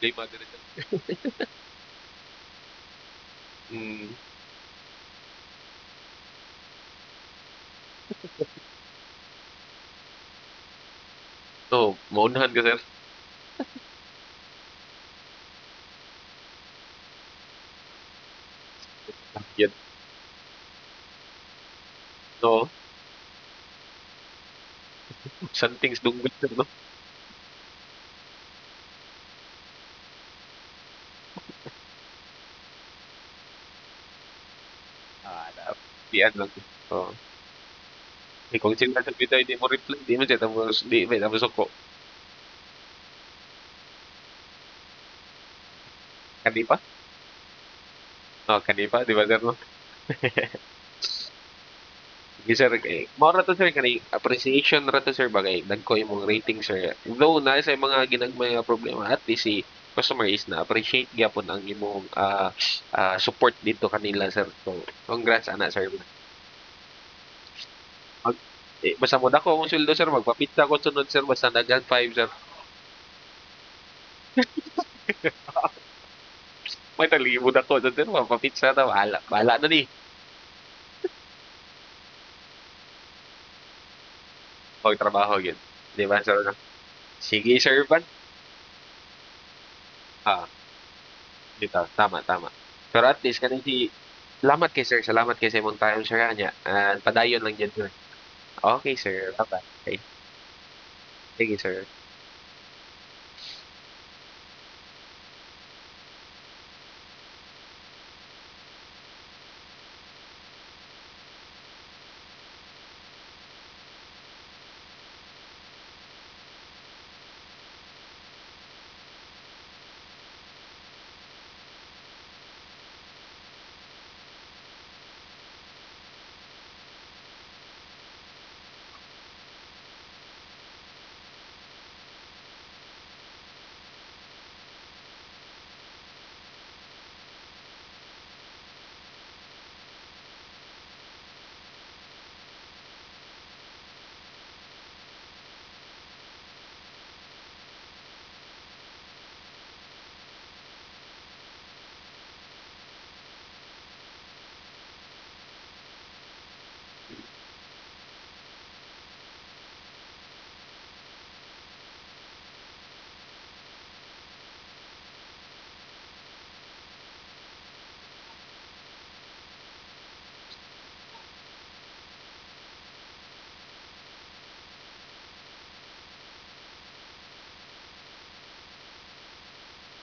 problema diri sir. Hmm, oo, maunahan ka sir. Yun, oo, something's dunggit sir 'no? Pian lang, oo. Eh, kung sila sa bitaw di mo reply, di man siya tapos di may tapos suko. Kani pa? Oh, kani pa, di ba sir 'no? Sige sir, mao ra to sir kanang appreciation ra to sir bagay dagko imong rating sir. Though na sa mga ginagmay nga problema at least si customer is na-appreciate gyapon ang imong support dito kanila sir. So, congrats ana sir. Mag basta mo dako ang sweldo sir magpa-pizza ko sunod sir basta daghan 5 sir. May talibod ako dun sir magpa-pizza ta bahala bahala na ni. Magtrabaho gyud. Di ba sir? Sige sir Van. Ah, dito tama, tama. Pero at least kanang si salamat kay sir, salamat kay sa imong time sir anya. Padayon lang gyud sir. Okay sir, bye-bye. Sige sir.